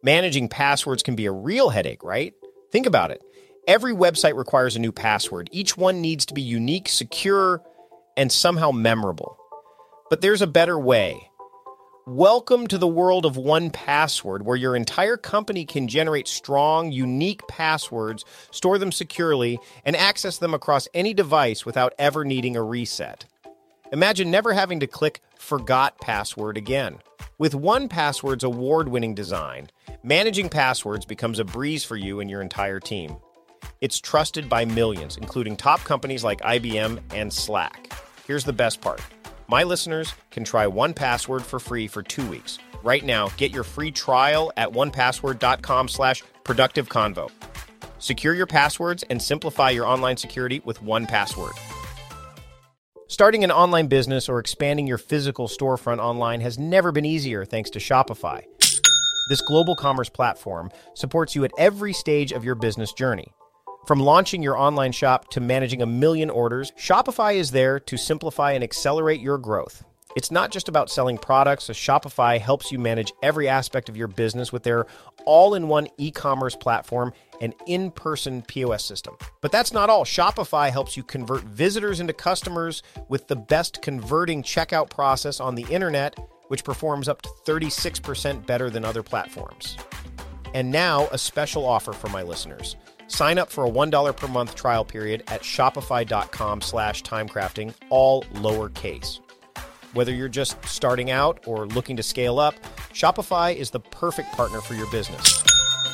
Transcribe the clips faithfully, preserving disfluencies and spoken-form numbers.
Managing passwords can be a real headache, right? Think about it. Every website requires a new password. Each one needs to be unique, secure, and somehow memorable. But there's a better way. Welcome to the world of one Password, where your entire company can generate strong, unique passwords, store them securely, and access them across any device without ever needing a reset. Imagine never having to click Forgot Password again. With one Password's award-winning design, managing passwords becomes a breeze for you and your entire team. It's trusted by millions, including top companies like I B M and Slack. Here's the best part. My listeners can try one Password for free for two weeks. Right now, get your free trial at one password dot com slash productive convo. Secure your passwords and simplify your online security with one Password. Starting an online business or expanding your physical storefront online has never been easier thanks to Shopify. This global commerce platform supports you at every stage of your business journey. From launching your online shop to managing a million orders, Shopify is there to simplify and accelerate your growth. It's not just about selling products, so Shopify helps you manage every aspect of your business with their all-in-one e-commerce platform and in-person P O S system. But that's not all. Shopify helps you convert visitors into customers with the best converting checkout process on the internet, which performs up to thirty-six percent better than other platforms. And now, a special offer for my listeners. Sign up for a one dollar per month trial period at shopify.com slash timecrafting, all lowercase. Whether you're just starting out or looking to scale up, Shopify is the perfect partner for your business.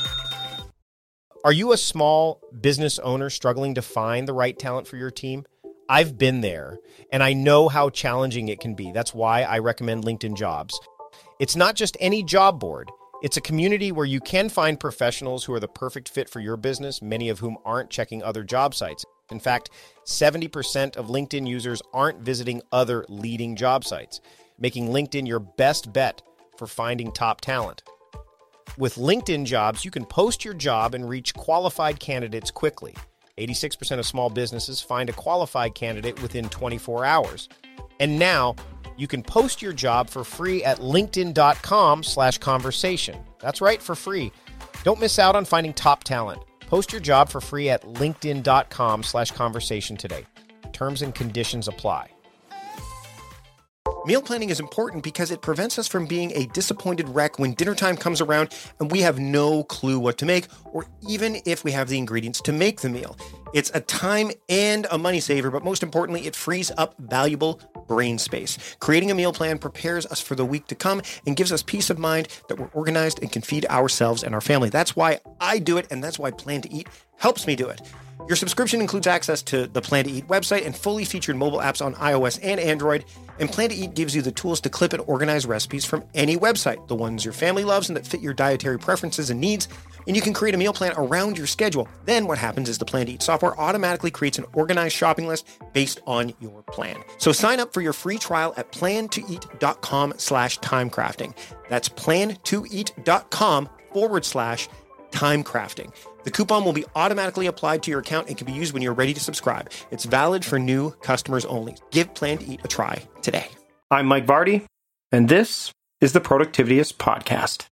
Are you a small business owner struggling to find the right talent for your team? I've been there, and I know how challenging it can be. That's why I recommend LinkedIn Jobs. It's not just any job board. It's a community where you can find professionals who are the perfect fit for your business, many of whom aren't checking other job sites. In fact, seventy percent of LinkedIn users aren't visiting other leading job sites, making LinkedIn your best bet for finding top talent. With LinkedIn Jobs, you can post your job and reach qualified candidates quickly. eighty-six percent of small businesses find a qualified candidate within twenty-four hours. And now, you can post your job for free at linkedin.com slash conversation. That's right, for free. Don't miss out on finding top talent. Post your job for free at linkedin.com slash conversation today. Terms and conditions apply. Meal planning is important because it prevents us from being a disappointed wreck when dinner time comes around and we have no clue what to make, or even if we have the ingredients to make the meal. It's a time and a money saver, but most importantly, it frees up valuable brain space. Creating a meal plan prepares us for the week to come and gives us peace of mind that we're organized and can feed ourselves and our family. That's why I do it, and that's why Plan to Eat helps me do it. Your subscription includes access to the Plan to Eat website and fully featured mobile apps on iOS and Android. And Plan to Eat gives you the tools to clip and organize recipes from any website, the ones your family loves and that fit your dietary preferences and needs. And you can create a meal plan around your schedule. Then what happens is the Plan to Eat software automatically creates an organized shopping list based on your plan. So sign up for your free trial at plan-to-eat.com slash timecrafting. That's plan-to-eat.com forward slash timecrafting. The coupon will be automatically applied to your account and can be used when you're ready to subscribe. It's valid for new customers only. Give Plan to Eat a try today. I'm Mike Vardy, and this is the Productivityist Podcast.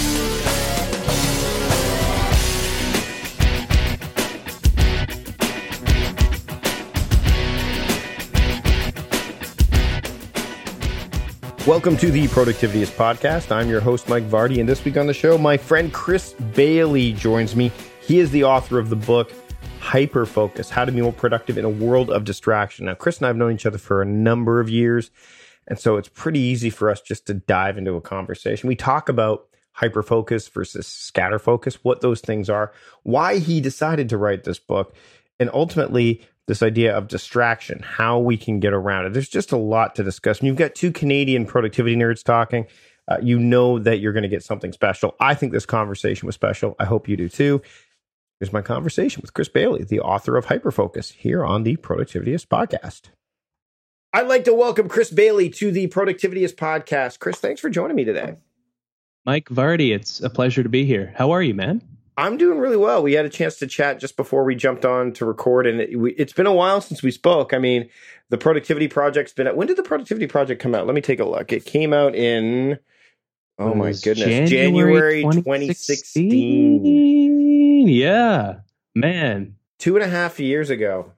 Welcome to the Productivityist Podcast. I'm your host, Mike Vardy, and this week on the show, my friend Chris Bailey joins me. He is the author of the book, Hyperfocus, How to Be More Productive in a World of Distraction. Now, Chris and I have known each other for a number of years, and so it's pretty easy for us just to dive into a conversation. We talk about hyperfocus versus scatterfocus, what those things are, why he decided to write this book, and ultimately this idea of distraction, how we can get around it. There's just a lot to discuss. And you've got two Canadian productivity nerds talking. Uh, you know that you're going to get something special. I think this conversation was special. I hope you do too. Here's my conversation with Chris Bailey, the author of Hyperfocus, here on the Productivityist Podcast. I'd like to welcome Chris Bailey to the Productivityist Podcast. Chris, thanks for joining me today. Mike Vardy, it's a pleasure to be here. How are you, man? I'm doing really well. We had a chance to chat just before we jumped on to record, and it, we, it's been a while since we spoke. I mean, the Productivity Project's been out. When did the Productivity Project come out? Let me take a look. It came out in Oh my was goodness. January January twenty sixteen. twenty sixteen. Yeah, man, Two and a half years ago.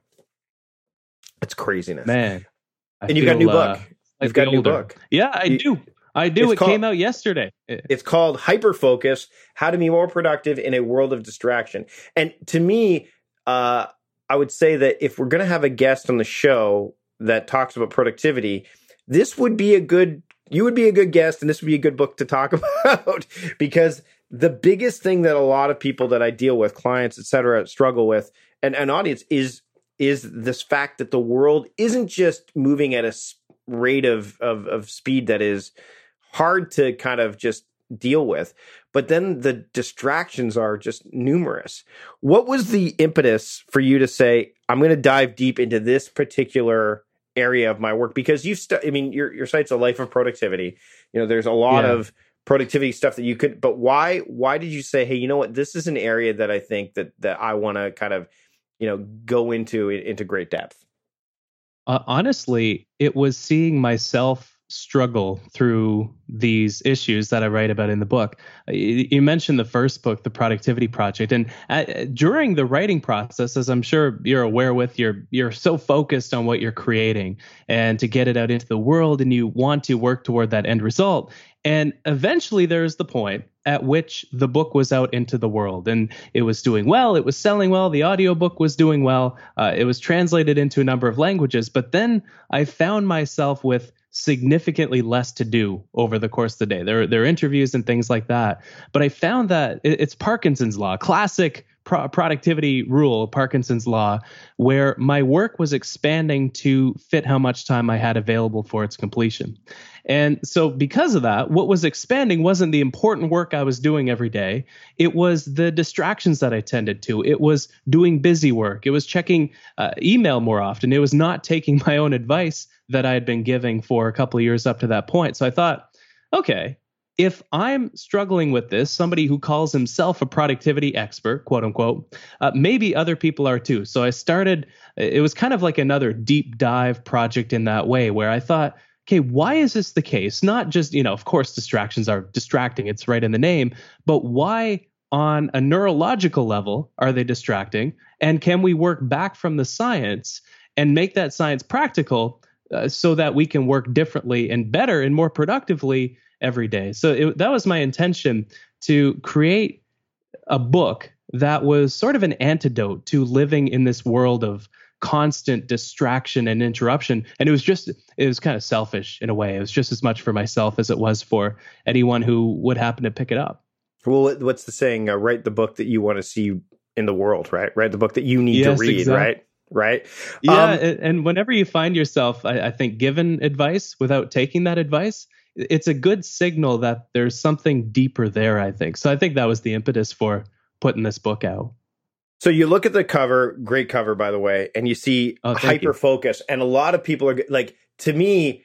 It's craziness. man. I And you've got a feel, new book. uh, You've got a slightly new older. book. Yeah, I You- do. I do. It's It called- came out yesterday. It- It's called Hyperfocus, How to Be More Productive in a World of Distraction. And to me, uh, I would say that if we're going to have a guest on the show that talks about productivity, this would be a good, you would be a good guest, and this would be a good book to talk about, because the biggest thing that a lot of people that I deal with, clients, et cetera, struggle with, and an audience is, is this fact that the world isn't just moving at a s- rate of, of, of speed that is hard to kind of just deal with, but then the distractions are just numerous. What was the impetus for you to say, I'm going to dive deep into this particular area of my work? Because you, st- I mean, your your site's a life of productivity. You know, there's a lot Yeah. of productivity stuff that you could, but why, why did you say, hey, you know what, this is an area that I think that, that I want to kind of, you know, go into, into great depth? Uh, honestly, it was seeing myself struggle through these issues that I write about in the book. You, you mentioned the first book, The Productivity Project, and uh, during the writing process, as I'm sure you're aware with, you're you're so focused on what you're creating and to get it out into the world, and you want to work toward that end result. And eventually there's the point at which the book was out into the world and it was doing well, it was selling well, the audiobook was doing well, uh, it was translated into a number of languages. But then I found myself with significantly less to do over the course of the day. There, there are interviews and things like that. But I found that it, it's Parkinson's law, classic pro- productivity rule, Parkinson's law, where my work was expanding to fit how much time I had available for its completion. And so because of that, what was expanding wasn't the important work I was doing every day. It was the distractions that I tended to. It was doing busy work. It was checking uh, email more often. It was not taking my own advice that I had been giving for a couple of years up to that point. So I thought, okay, if I'm struggling with this, somebody who calls himself a productivity expert, quote unquote, uh, maybe other people are too. So I started, it was kind of like another deep dive project in that way, where I thought, okay, why is this the case? Not just, you know, of course, distractions are distracting. It's right in the name. But why on a neurological level are they distracting? And can we work back from the science and make that science practical uh, so that we can work differently and better and more productively every day? So it, that was my intention, to create a book that was sort of an antidote to living in this world of constant distraction and interruption. And it was just, it was kind of selfish in a way. It was just as much for myself as it was for anyone who would happen to pick it up. Well, what's the saying? Uh, write the book that you want to see in the world, right? Write the book that you need Yes, to read, exactly. right? Right. Yeah. Um, and and whenever you find yourself, I, I think, given advice without taking that advice, it's a good signal that there's something deeper there, I think. So I think that was the impetus for putting this book out. So you look at the cover, great cover, by the way, and you see Oh, thank you. hyper focus. And a lot of people are like, to me,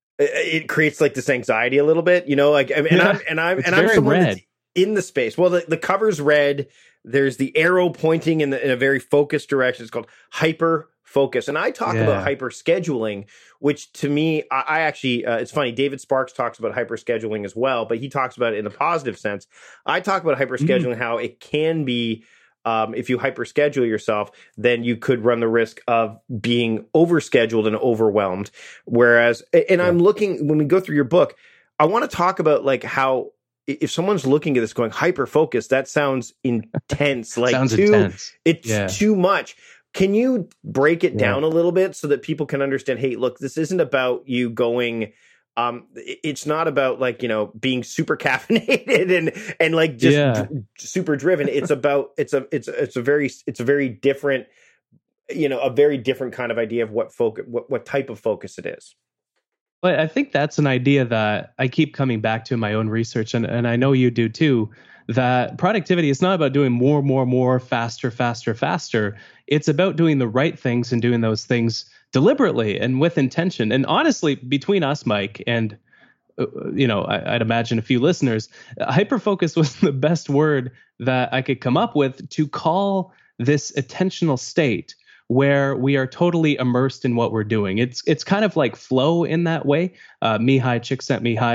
it creates like this anxiety a little bit, you know, like, and Yeah, I'm, and I'm, it's and I'm very someone red. that's in the space. Well, the, the cover's red. There's the arrow pointing in, the, in a very focused direction. It's called hyper focus. And I talk Yeah. about hyper scheduling, which to me, I, I actually, uh, it's funny. David Sparks talks about hyper scheduling as well, but he talks about it in the positive sense. I talk about hyper scheduling, mm. how it can be, Um, if you hyperschedule yourself, then you could run the risk of being overscheduled and overwhelmed. Whereas, and yeah. I'm looking, when we go through your book, I want to talk about like how, if someone's looking at this going hyper focused, that sounds intense. Like sounds too, intense. It's yeah. too much. Can you break it yeah. down a little bit so that people can understand, hey, look, this isn't about you going, Um, it's not about like, you know, being super caffeinated and, and like just yeah. d- super driven. It's about, it's a, it's, it's a very, it's a very different, you know, a very different kind of idea of what focus, what, what type of focus it is. But I think that's an idea that I keep coming back to in my own research. And, and I know you do too, that productivity is not about doing more, more, more, faster, faster, faster. It's about doing the right things and doing those things deliberately and with intention. And honestly, between us, Mike, and, uh, you know, I, I'd imagine a few listeners, uh, hyperfocus was the best word that I could come up with to call this attentional state where we are totally immersed in what we're doing. It's it's kind of like flow in that way. Uh, Mihai Csikszentmihalyi's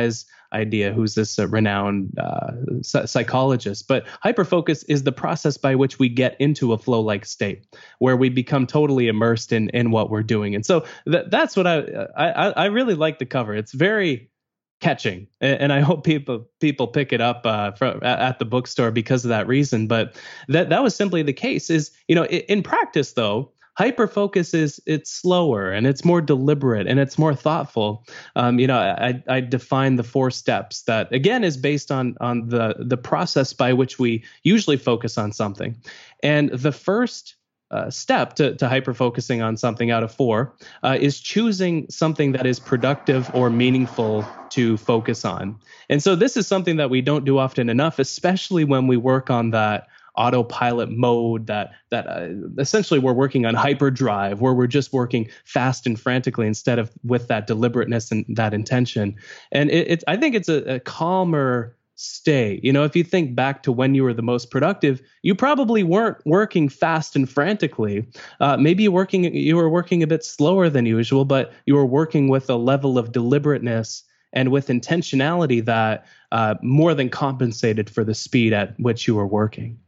idea, who's this uh, renowned uh, psychologist. But hyperfocus is the process by which we get into a flow-like state where we become totally immersed in in what we're doing. And so th- that's what I, I I really like the cover. It's very catching, and I hope people people pick it up uh, from, at the bookstore because of that reason. But that that was simply the case. Is you know in, in practice though, hyperfocus is it's slower and it's more deliberate and it's more thoughtful. Um, you know, I, I define the four steps that again is based on on the the process by which we usually focus on something, and the first Uh, step to, to hyper-focusing on something out of four uh, is choosing something that is productive or meaningful to focus on. And so this is something that we don't do often enough, especially when we work on that autopilot mode that that uh, essentially we're working on hyperdrive, where we're just working fast and frantically instead of with that deliberateness and that intention. And it, it's I think it's a, a calmer stay. You know, if you think back to when you were the most productive, you probably weren't working fast and frantically. Uh, maybe you working you were working a bit slower than usual, but you were working with a level of deliberateness and with intentionality that uh, more than compensated for the speed at which you were working.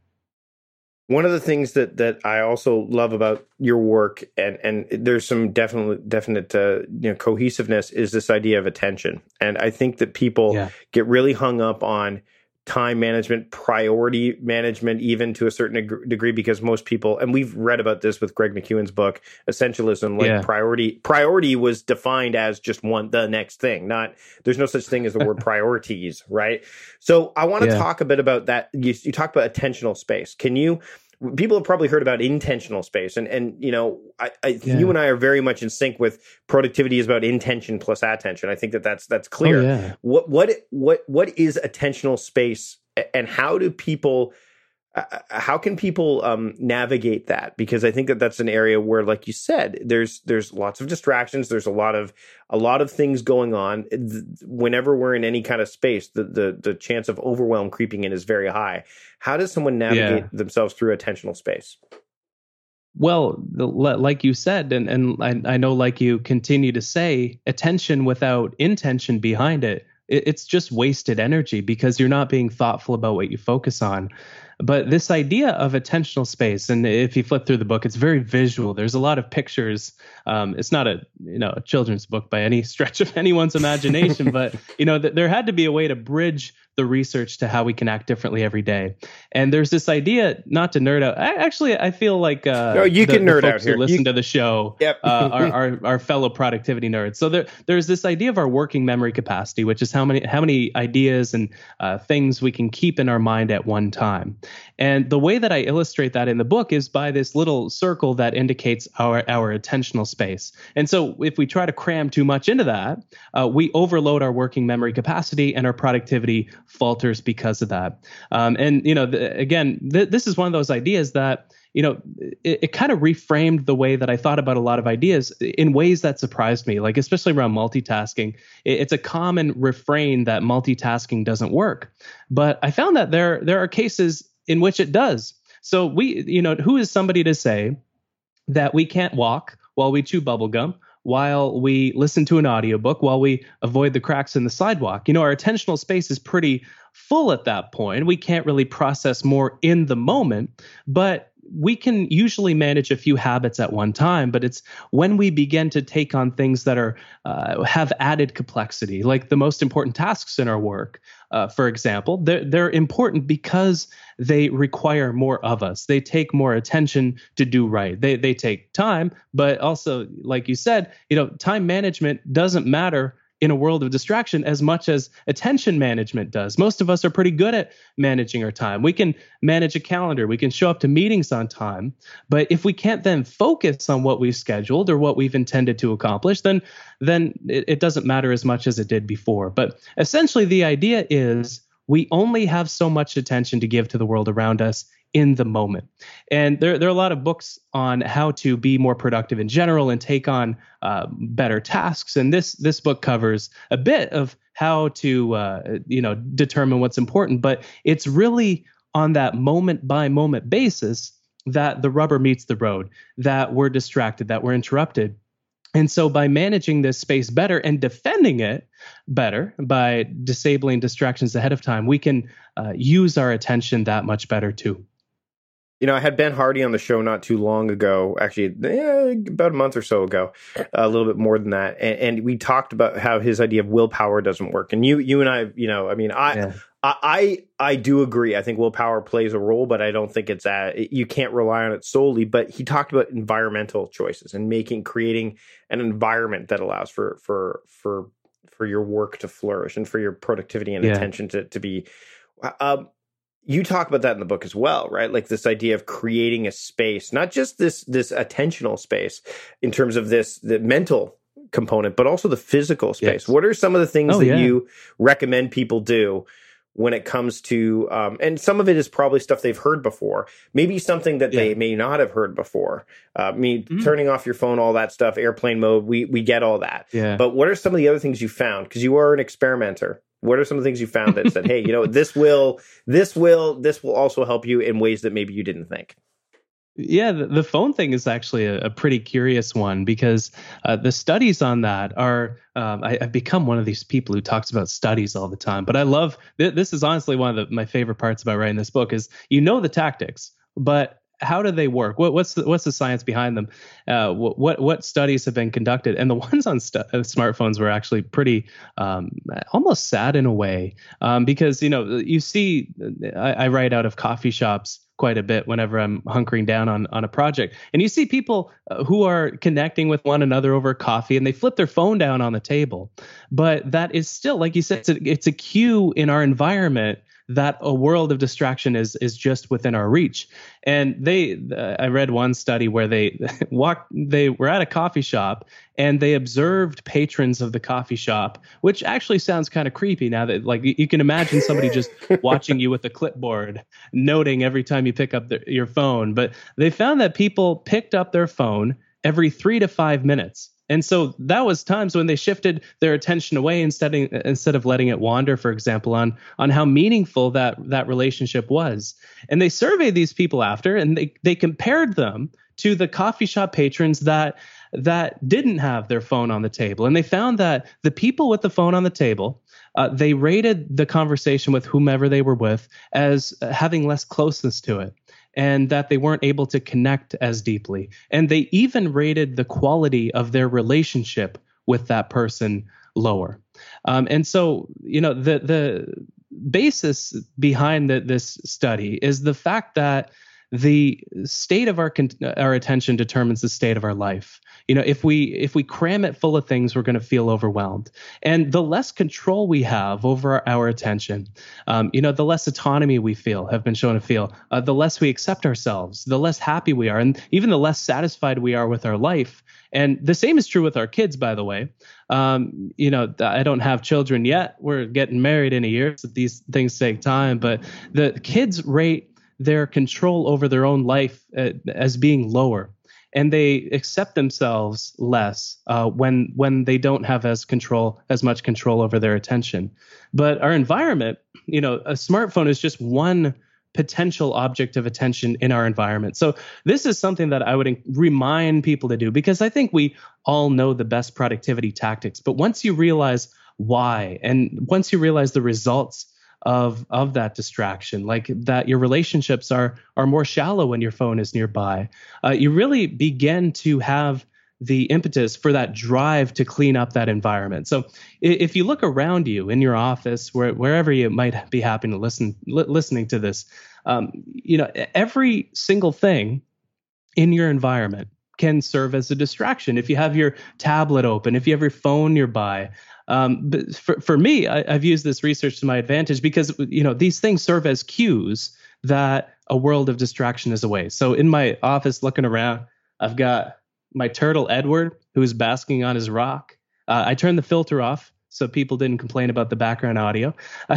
One of the things that that I also love about your work, and and there's some definite definite uh, you know cohesiveness, is this idea of attention. And I think that people yeah. get really hung up on time management, priority management, even to a certain ag- degree, because most people, and we've read about this with Greg McKeown's book, Essentialism, like yeah. priority priority was defined as just one, the next thing, not, there's no such thing as the word priorities, right? So I want to yeah. talk a bit about that. You, you talk about attentional space. Can you, people have probably heard about intentional space, and, and you know, I, I yeah. you and I are very much in sync with productivity is about intention plus attention. I think that that's, that's clear. Oh, yeah. What, what, what, what is attentional space, and how do people, uh, how can people um, navigate that? Because I think that that's an area where, like you said, there's, there's lots of distractions. There's a lot of, a lot of things going on. Whenever we're in any kind of space, the, the, the chance of overwhelm creeping in is very high. How does someone navigate yeah. themselves through attentional space? Well, the, like you said, and, and I, I know, like you continue to say, attention without intention behind it, it, it's just wasted energy because you're not being thoughtful about what you focus on. But this idea of attentional space, and if you flip through the book, it's very visual. There's a lot of pictures. Um, it's not a you know a children's book by any stretch of anyone's imagination, but you know th- there had to be a way to bridge the research to how we can act differently every day. And there's this idea, not to nerd out. I, actually, I feel like uh, no, you the, can the nerd folks out here. who listen you... to the show yep. uh, are, are are fellow productivity nerds. So there there's this idea of our working memory capacity, which is how many how many ideas and uh, things we can keep in our mind at one time. And the way that I illustrate that in the book is by this little circle that indicates our our attentional space. And so if we try to cram too much into that, uh, we overload our working memory capacity and our productivity falters because of that. Um, and, you know, the, again, th- this is one of those ideas that, you know, it, it kind of reframed the way that I thought about a lot of ideas in ways that surprised me, like especially around multitasking. It, it's a common refrain that multitasking doesn't work. But I found that there there are cases in which it does. So we, you know, who is somebody to say that we can't walk while we chew bubblegum, while we listen to an audiobook, while we avoid the cracks in the sidewalk? You know, our attentional space is pretty full at that point. We can't really process more in the moment, but we can usually manage a few habits at one time. But it's when we begin to take on things that are uh, have added complexity, like the most important tasks in our work, uh, for example, they're, they're important because they require more of us. They take more attention to do right. They they take time, but also, like you said, you know, time management doesn't matter in a world of distraction as much as attention management does. Most of us are pretty good at managing our time. We can manage a calendar. We can show up to meetings on time. But if we can't then focus on what we've scheduled or what we've intended to accomplish, then, then it, it doesn't matter as much as it did before. But essentially, the idea is we only have so much attention to give to the world around us in the moment. And there, there are a lot of books on how to be more productive in general and take on uh, better tasks. And this this book covers a bit of how to uh, you know determine what's important. But it's really on that moment by moment basis that the rubber meets the road, that we're distracted, that we're interrupted. And so by managing this space better and defending it better by disabling distractions ahead of time, we can uh, use our attention that much better too. You know, I had Ben Hardy on the show not too long ago, actually, eh, about a month or so ago, a little bit more than that. And, and we talked about how his idea of willpower doesn't work. And you you and I, you know, I mean, I, yeah. I, I, I do agree. I think willpower plays a role, but I don't think it's at, you can't rely on it solely. But he talked about environmental choices and making, creating an environment that allows for, for, for, for your work to flourish and for your productivity and yeah. attention to, to be, um, you talk about that in the book as well, right? Like this idea of creating a space, not just this this attentional space in terms of this the mental component, but also the physical space. Yes. What are some of the things oh, that yeah. you recommend people do when it comes to, um, and some of it is probably stuff they've heard before, maybe something that yeah. they may not have heard before. Uh, I mean, mm-hmm. turning off your phone, all that stuff, airplane mode, we we get all that. Yeah. But what are some of the other things you found? Because you are an experimenter. What are some of the things you found that said, hey, you know, this will, this will, this will also help you in ways that maybe you didn't think? Yeah, the, the phone thing is actually a, a pretty curious one because uh, the studies on that are, um, I, I've become one of these people who talks about studies all the time. But I love, th- this is honestly one of the, my favorite parts about writing this book is, you know, the tactics, but how do they work? What, what's the, what's the science behind them? Uh, what, what what studies have been conducted? And the ones on st- smartphones were actually pretty um, almost sad in a way um, because, you know, you see, I, I write out of coffee shops quite a bit whenever I'm hunkering down on, on a project. And you see people uh, who are connecting with one another over coffee and they flip their phone down on the table. But that is still, like you said, it's a, it's a cue in our environment that a world of distraction is is just within our reach. And they, uh, I read one study where they walked, they were at a coffee shop and they observed patrons of the coffee shop, which actually sounds kind of creepy now that like you can imagine somebody just watching you with a clipboard, noting every time you pick up the, your phone. But they found that people picked up their phone every three to five minutes. And so that was times when they shifted their attention away instead of, instead of letting it wander, for example, on on how meaningful that that relationship was. And they surveyed these people after, and they they compared them to the coffee shop patrons that that didn't have their phone on the table. And they found that the people with the phone on the table, uh, they rated the conversation with whomever they were with as having less closeness to it, and that they weren't able to connect as deeply. And they even rated the quality of their relationship with that person lower. Um, and so, you know, the the basis behind the, this study is the fact that the state of our our attention determines the state of our life. You know, if we if we cram it full of things, we're going to feel overwhelmed. And the less control we have over our, our attention, um, you know, the less autonomy we feel, have been shown to feel, uh, the less we accept ourselves, the less happy we are, and even the less satisfied we are with our life. And the same is true with our kids, by the way. Um, you know, I don't have children yet. We're getting married in a year, so these things take time. But the kids rate their control over their own life uh, as being lower, and they accept themselves less uh, when when they don't have as control as much control over their attention. But our environment, you know, a smartphone is just one potential object of attention in our environment. So this is something that I would remind people to do, because I think we all know the best productivity tactics. But once you realize why, and once you realize the results of of that distraction, like that your relationships are are more shallow when your phone is nearby, uh, you really begin to have the impetus for that drive to clean up that environment. So if you look around you in your office, where, wherever you might be happening to listen li- listening to this, um, you know, every single thing in your environment can serve as a distraction. If you have your tablet open, if you have your phone nearby. Um, but for, for me, I, I've used this research to my advantage because, you know, these things serve as cues that a world of distraction is away. So in my office, looking around, I've got my turtle, Edward, who's basking on his rock. Uh, I turned the filter off so people didn't complain about the background audio.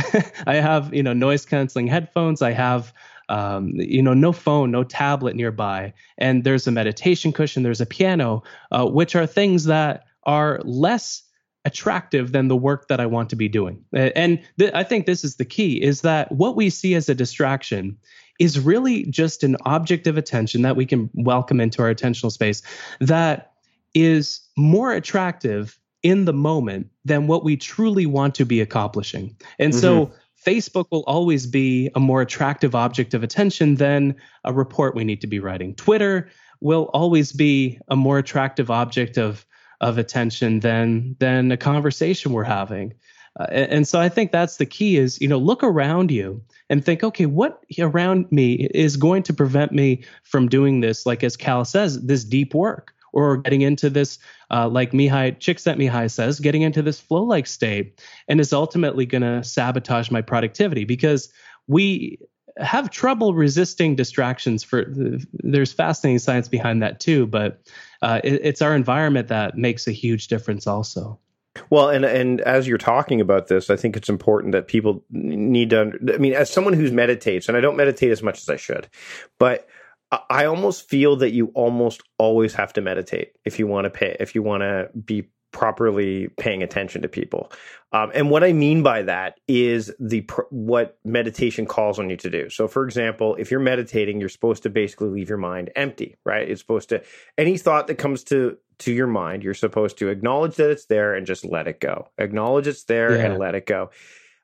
I have, you know, noise canceling headphones. I have, um, you know, no phone, no tablet nearby. And there's a meditation cushion. There's a piano, uh, which are things that are less attractive than the work that I want to be doing. And th- I think this is the key, is that what we see as a distraction is really just an object of attention that we can welcome into our attentional space that is more attractive in the moment than what we truly want to be accomplishing. And mm-hmm. so Facebook will always be a more attractive object of attention than a report we need to be writing. Twitter will always be a more attractive object of of attention than than a conversation we're having. Uh, and, and so I think that's the key is, you know, look around you and think, okay, what around me is going to prevent me from doing this, like as Cal says, this deep work, or getting into this, uh, like Mihai, Csikszentmihalyi says, getting into this flow-like state, and is ultimately going to sabotage my productivity, because we have trouble resisting distractions. For there's fascinating science behind that too, but uh, it, it's our environment that makes a huge difference also. Well, and and as you're talking about this, I think it's important that people need to, I mean, as someone who meditates, and I don't meditate as much as I should, but I almost feel that you almost always have to meditate if you want to pay, if you want to be properly paying attention to people. Um, and what I mean by that is the pr- what meditation calls on you to do. So, for example, if you're meditating, you're supposed to basically leave your mind empty, right? It's supposed to, any thought that comes to to your mind, you're supposed to acknowledge that it's there and just let it go. Acknowledge it's there yeah. and let it go.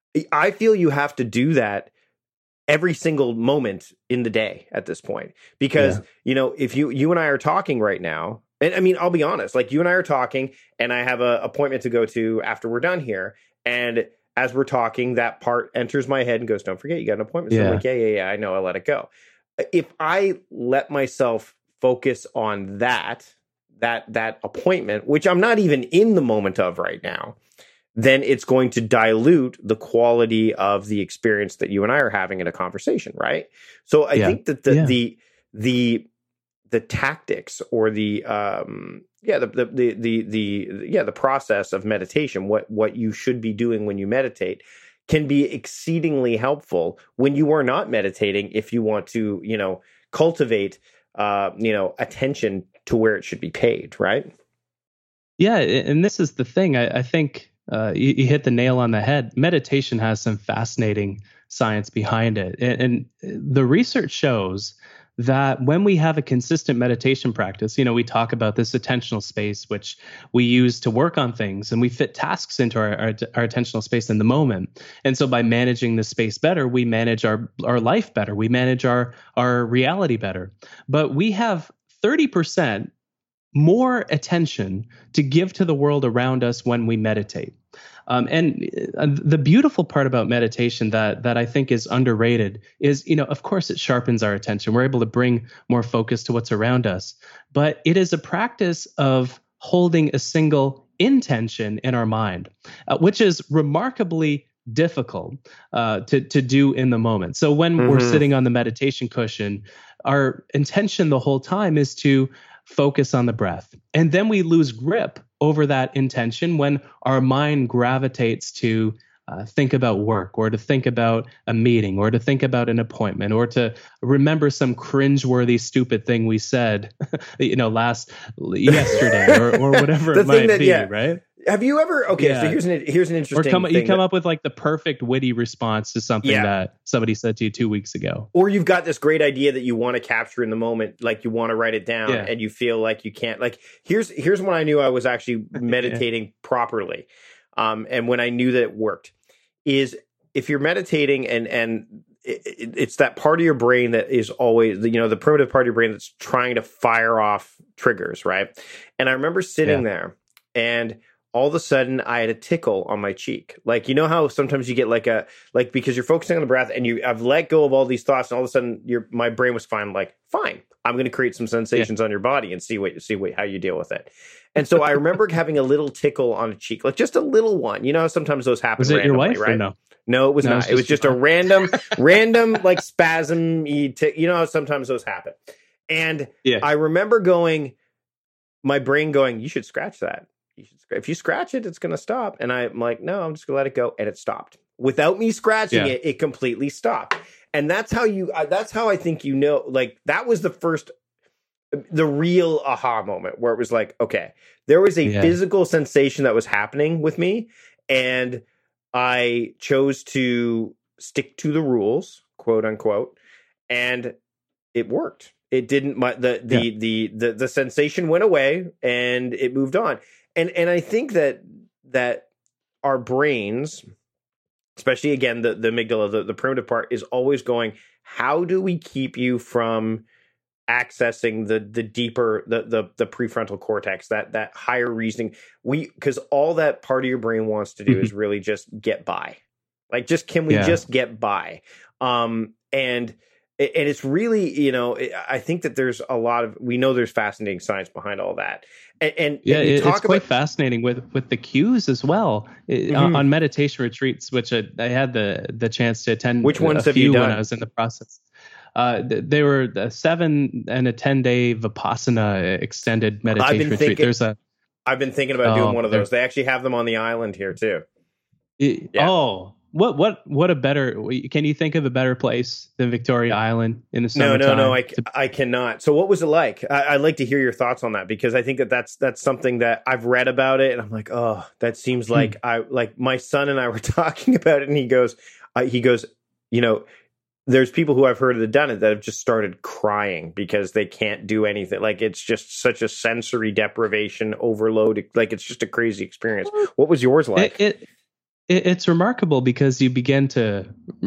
I feel you have to do that every single moment in the day at this point, because, yeah. you know, if you, you and I are talking right now, and I mean, I'll be honest, like you and I are talking and I have an appointment to go to after we're done here. And as we're talking, that part enters my head and goes, don't forget, you got an appointment. So yeah. I'm like, yeah, yeah, yeah, I know, I let it go. If I let myself focus on that, that, that appointment, which I'm not even in the moment of right now, then it's going to dilute the quality of the experience that you and I are having in a conversation, right? So I yeah. think that the, yeah. the, the, the tactics or the, um, yeah, the, the, the, the, the, yeah, the process of meditation, what, what you should be doing when you meditate, can be exceedingly helpful when you are not meditating, if you want to, you know, cultivate, uh, you know, attention to where it should be paid, right? Yeah. And this is the thing. I, I think, Uh, you, you hit the nail on the head. Meditation has some fascinating science behind it. And, and the research shows that when we have a consistent meditation practice, you know, we talk about this attentional space, which we use to work on things, and we fit tasks into our, our, our attentional space in the moment. And so by managing the space better, we manage our, our life better. We manage our, our reality better. But we have thirty percent more attention to give to the world around us when we meditate. Um, and uh, the beautiful part about meditation that that I think is underrated is, you know, of course, it sharpens our attention. We're able to bring more focus to what's around us. But it is a practice of holding a single intention in our mind, uh, which is remarkably difficult uh, to to do in the moment. So when mm-hmm. we're sitting on the meditation cushion, our intention the whole time is to focus on the breath. And then we lose grip over that intention when our mind gravitates to uh, think about work, or to think about a meeting, or to think about an appointment, or to remember some cringeworthy, stupid thing we said, you know, last yesterday, or, or whatever it might that, be, yeah. right? Have you ever? Okay, yeah. so here's an here's an interesting. Or come, thing you come that, up with like the perfect witty response to something yeah. that somebody said to you two weeks ago. Or you've got this great idea that you want to capture in the moment, like you want to write it down, yeah. and you feel like you can't. Like here's here's when I knew I was actually meditating yeah. properly, um, and when I knew that it worked, is if you're meditating and and it, it, it's that part of your brain that is always, you know, the primitive part of your brain that's trying to fire off triggers, right? And I remember sitting yeah. there and all of a sudden I had a tickle on my cheek. Like, you know how sometimes you get like a, like, because you're focusing on the breath and you I've let go of all these thoughts, and all of a sudden your, my brain was fine. Like, fine, I'm going to create some sensations yeah. on your body and see what, see what, how you deal with it. And so I remember having a little tickle on a cheek, like just a little one, you know, sometimes those happen. Was it randomly, your wife right? or no? No, it was no, not. It was just, it was just a random, random like spasm. You know, how sometimes those happen. And yeah. I remember going, my brain going, you should scratch that. You should, if you scratch it, it's going to stop. And I'm like, no, I'm just going to let it go. And it stopped. Without me scratching yeah. it, it completely stopped. And that's how you, uh, that's how I think, you know, like that was the first, the real aha moment where it was like, okay, there was a yeah. physical sensation that was happening with me. And I chose to stick to the rules, quote unquote. And it worked. It didn't. My, the, the, yeah. the the the sensation went away, and it moved on. And and I think that that our brains, especially again the the amygdala, the, the primitive part, is always going, how do we keep you from accessing the the deeper the the the prefrontal cortex, that that higher reasoning? We because all that part of your brain wants to do mm-hmm. is really just get by. Like, just can we yeah. just get by? Um, and and it's really, you know, I think that there's a lot of, we know there's fascinating science behind all that. And, and yeah, and it's talk quite about, fascinating with with the cues as well. Mm-hmm. On, on meditation retreats, which I, I had the the chance to attend. Which ones a have few you done? When I was in the process. Uh, they were a seven and a ten day Vipassana extended meditation retreat. Thinking, There's a. I've been thinking about oh, doing one of those. They actually have them on the island here too. It, yeah. Oh. What what what a better, can you think of a better place than Victoria Island in the summertime? No, no, no, I, I cannot. So what was it like? I, I'd like to hear your thoughts on that, because I think that that's that's something that I've read about it, and I'm like, oh, that seems like hmm. I like my son and I were talking about it, and he goes, uh, he goes, you know, there's people who I've heard that have done it that have just started crying because they can't do anything. Like, it's just such a sensory deprivation overload. Like, it's just a crazy experience. What was yours like? It, it, It's remarkable because you begin to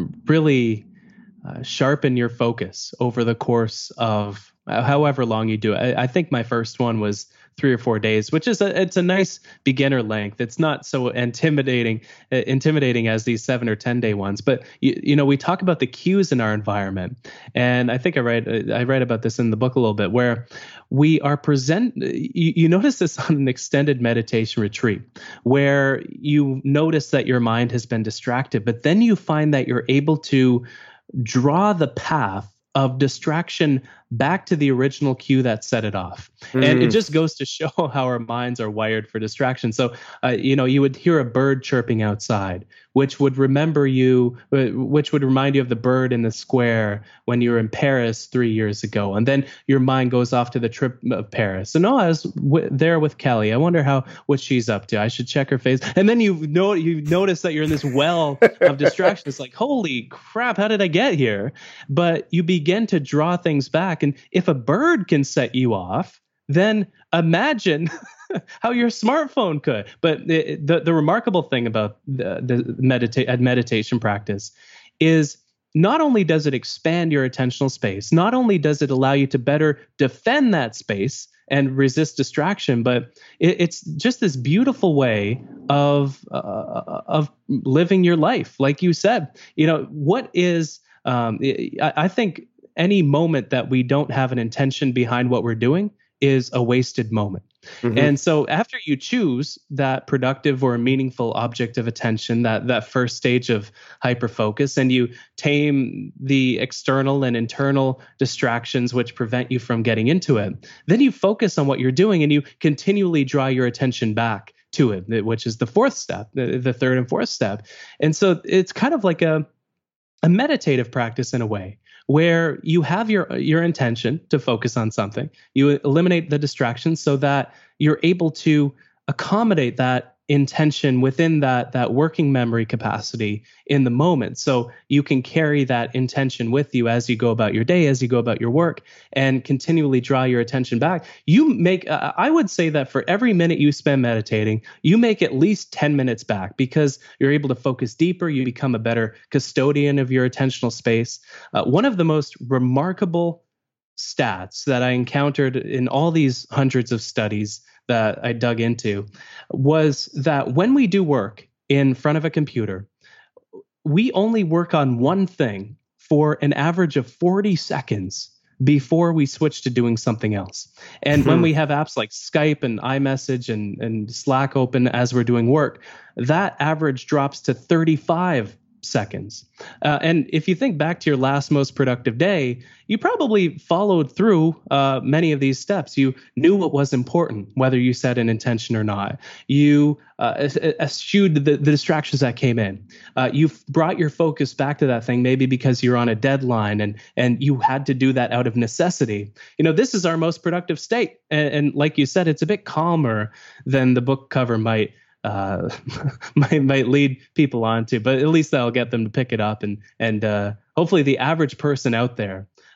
really uh, sharpen your focus over the course of however long you do it. I, I think my first one was three or four days, which is a, it's a nice beginner length. It's not so intimidating, uh, intimidating as these seven or ten day ones. But you, you know, we talk about the cues in our environment, and I think I write I write about this in the book a little bit, where we are present. You, you notice this on an extended meditation retreat, where you notice that your mind has been distracted, but then you find that you're able to draw the path of distraction back to the original cue that set it off. Mm. And it just goes to show how our minds are wired for distraction. So, uh, you know, you would hear a bird chirping outside, which would remember you, which would remind you of the bird in the square when you were in Paris three years ago. And then your mind goes off to the trip of Paris. And oh, I was w- there with Kelly. I wonder how, what she's up to. I should check her face. And then you know, you notice that you're in this well of distraction. It's like, holy crap, how did I get here? But you begin to draw things back. And if a bird can set you off, then imagine how your smartphone could. But the the, the remarkable thing about the, the medita- meditation practice is not only does it expand your attentional space, not only does it allow you to better defend that space and resist distraction, but it, it's just this beautiful way of uh, of living your life. Like you said, you know, what is um, I, I think any moment that we don't have an intention behind what we're doing is a wasted moment. Mm-hmm. And so after you choose that productive or meaningful object of attention, that that first stage of hyperfocus, and you tame the external and internal distractions which prevent you from getting into it, then you focus on what you're doing and you continually draw your attention back to it, which is the fourth step, the, the third and fourth step. And so it's kind of like a a meditative practice in a way, where you have your your intention to focus on something. You eliminate the distractions so that you're able to accommodate that intention within that that working memory capacity in the moment. So you can carry that intention with you as you go about your day, as you go about your work, and continually draw your attention back. You make, uh, I would say that for every minute you spend meditating, you make at least ten minutes back, because you're able to focus deeper. You become a better custodian of your attentional space. Uh, one of the most remarkable stats that I encountered in all these hundreds of studies that I dug into was that when we do work in front of a computer, we only work on one thing for an average of forty seconds before we switch to doing something else. And hmm. when we have apps like Skype and iMessage and, and Slack open as we're doing work, that average drops to thirty-five seconds. Uh, and if you think back to your last most productive day, you probably followed through uh, many of these steps. You knew what was important, whether you set an intention or not. You uh, eschewed the, the distractions that came in. Uh, you've brought your focus back to that thing, maybe because you're on a deadline and, and you had to do that out of necessity. You know, this is our most productive state. And, and like you said, it's a bit calmer than the book cover might uh might, might lead people on to, but at least that'll get them to pick it up. And and uh hopefully the average person out there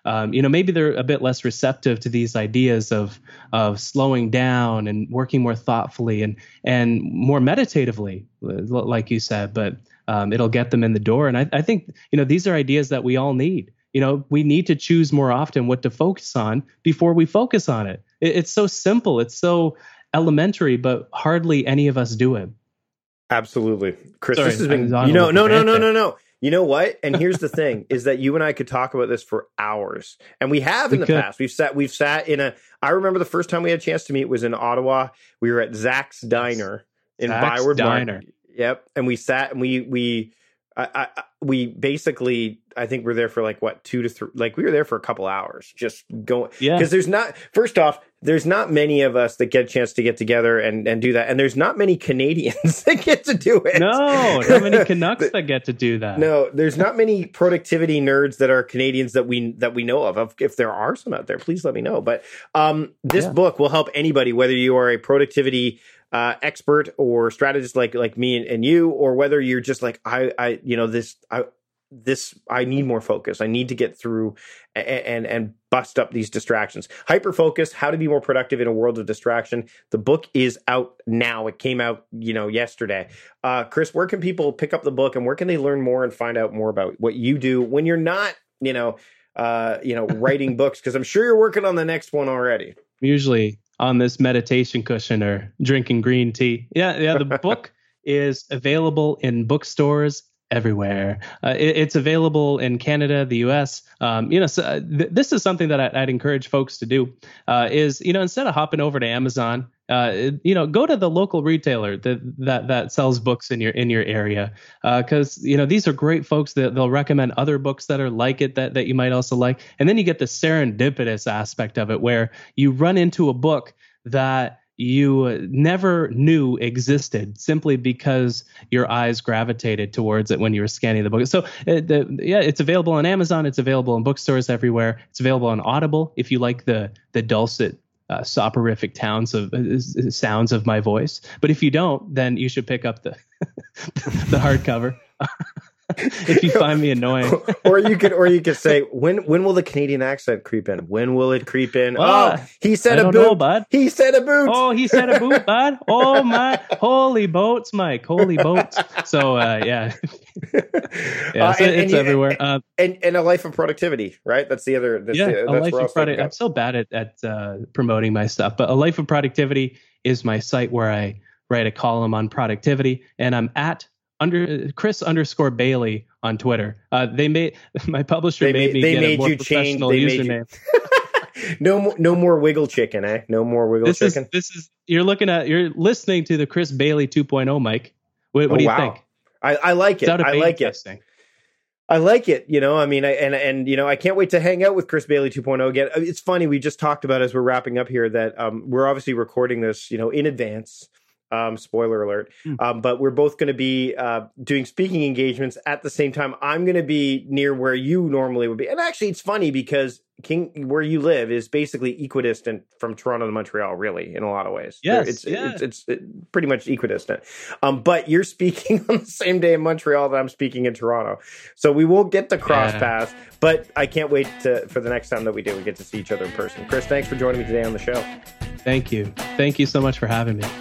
um, you know, maybe they're a bit less receptive to these ideas of of slowing down and working more thoughtfully and and more meditatively, like you said. But um, it'll get them in the door. And I, I think, you know, these are ideas that we all need. You know, we need to choose more often what to focus on before we focus on it. it it's so simple. It's so elementary, but hardly any of us do it. Absolutely. Chris, Sorry, this has been, you know, no, no, no, no, no. You know what? And here's the thing is that you and I could talk about this for hours. And we have in we the could. past. We've sat, we've sat in a, I remember the first time we had a chance to meet was in Ottawa. We were at Zach's Diner in Zach's Byward Diner. Market. Yep. And we sat and we, we, I, I, we basically, I think we're there for like what, two to three, like we were there for a couple hours just going. Yeah. Because there's not, first off, there's not many of us that get a chance to get together and, and do that. And there's not many Canadians that get to do it. No, not many Canucks that get to do that. No, there's not many productivity nerds that are Canadians that we that we know of. If there are some out there, please let me know. But um, this Yeah. book will help anybody, whether you are a productivity uh, expert or strategist like like me and, and you, or whether you're just like I, I, you know, this, I, this, I need more focus. I need to get through and and, and bust up these distractions. Hyper focus: How to be more productive in a world of distraction. The book is out now. It came out, you know, yesterday. Uh, Chris, where can people pick up the book and where can they learn more and find out more about what you do when you're not, you know, uh, you know, writing books? Because I'm sure you're working on the next one already. Usually on this meditation cushion or drinking green tea. Yeah, yeah. The book is available in bookstores everywhere. Uh, it, it's available in Canada, the U S. Um, you know, so, uh, th- this is something that I, I'd encourage folks to do. Uh, is you know, instead of hopping over to Amazon, uh, you know, go to the local retailer that that that sells books in your in your area, because uh, you know these are great folks that they'll recommend other books that are like it that that you might also like, and then you get the serendipitous aspect of it where you run into a book that you never knew existed simply because your eyes gravitated towards it when you were scanning the book. So, uh, the, yeah, it's available on Amazon. It's available in bookstores everywhere. It's available on Audible if you like the the dulcet, uh, soporific tones of uh, sounds of my voice. But if you don't, then you should pick up the the hardcover. If you find me annoying. or you could or you could say, when when will the Canadian accent creep in? When will it creep in? Well, oh, he said I a don't boot. know, bud. He said a boot. Oh, he said a boot, bud. Oh my, holy boats, Mike, holy boats. So uh, yeah, yeah, Uh, so and- and it's you- everywhere. Uh, and and a life of productivity, right? That's the other. That's yeah, the, a that's life where of else they product. go. I'm so bad at at uh, promoting my stuff, but a life of productivity is my site where I write a column on productivity, and I'm at under Chris underscore Bailey on Twitter. Uh, they made my publisher They made made- me they get made a more you change- professional they made you- username. no more, no more wiggle chicken, eh? No more wiggle This is chicken. this is you're looking at you're listening to the Chris Bailey two point oh, Mike. What, what Oh, do you wow. think? I, I like it. It's out of I beta like it. testing. I like it. You know, I mean, I, and and you know, I can't wait to hang out with Chris Bailey two point oh again. It's funny. We just talked about as we're wrapping up here that um, we're obviously recording this, you know, in advance. Um, spoiler alert. Mm. Um, but we're both going to be uh, doing speaking engagements at the same time. I'm going to be near where you normally would be. And actually, it's funny because King, where you live, is basically equidistant from Toronto to Montreal, really, in a lot of ways. Yes, it's, yeah. it's, it's it's pretty much equidistant. Um, but you're speaking on the same day in Montreal that I'm speaking in Toronto. So we won't get to cross Yeah. paths, but I can't wait to, for the next time that we do, we get to see each other in person. Chris, thanks for joining me today on the show. Thank you. Thank you so much for having me.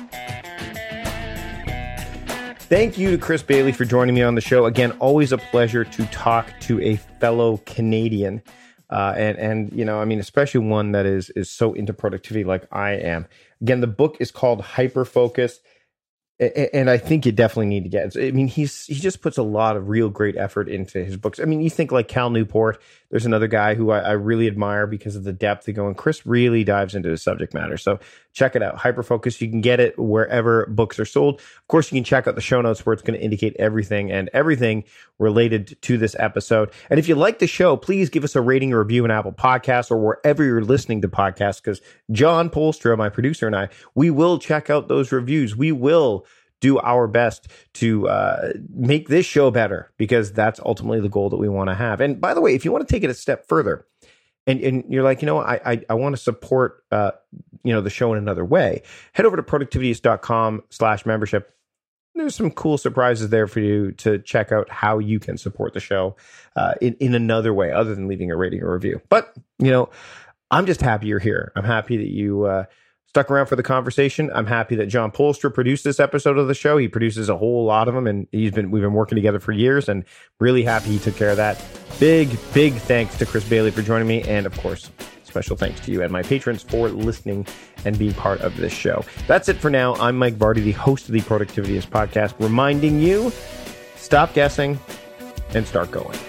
Thank you to Chris Bailey for joining me on the show. Again, always a pleasure to talk to a fellow Canadian. Uh, and, and, you know, I mean, especially one that is, is so into productivity like I am. Again, the book is called Hyper Focus. And I think you definitely need to get it. I mean, he's he just puts a lot of real great effort into his books. I mean, you think like Cal Newport. There's another guy who I, I really admire because of the depth they go. And Chris really dives into the subject matter. So check it out. Hyperfocus. You can get it wherever books are sold. Of course, you can check out the show notes where it's going to indicate everything and everything related to this episode. And if you like the show, please give us a rating or review on Apple Podcasts or wherever you're listening to podcasts, because John Polstra, my producer, and I, we will check out those reviews. We will do our best to uh, make this show better, because that's ultimately the goal that we want to have. And by the way, if you want to take it a step further, and, and you're like, you know, I I, I want to support uh, you know, the show in another way, head over to productivityist dot com slash membership. there's some cool surprises there for you to check out how you can support the show uh, in, in another way other than leaving a rating or review. But, you know, I'm just happy you're here. I'm happy that you uh, stuck around for the conversation. I'm happy that John Polstra produced this episode of the show. He produces a whole lot of them, and he's been we've been working together for years, and really happy he took care of that. Big, big thanks to Chris Bailey for joining me, and of course, special thanks to you and my patrons for listening and being part of this show. That's it for now. I'm Mike Vardy, the host of the Productivityist podcast, reminding you, stop guessing and start going.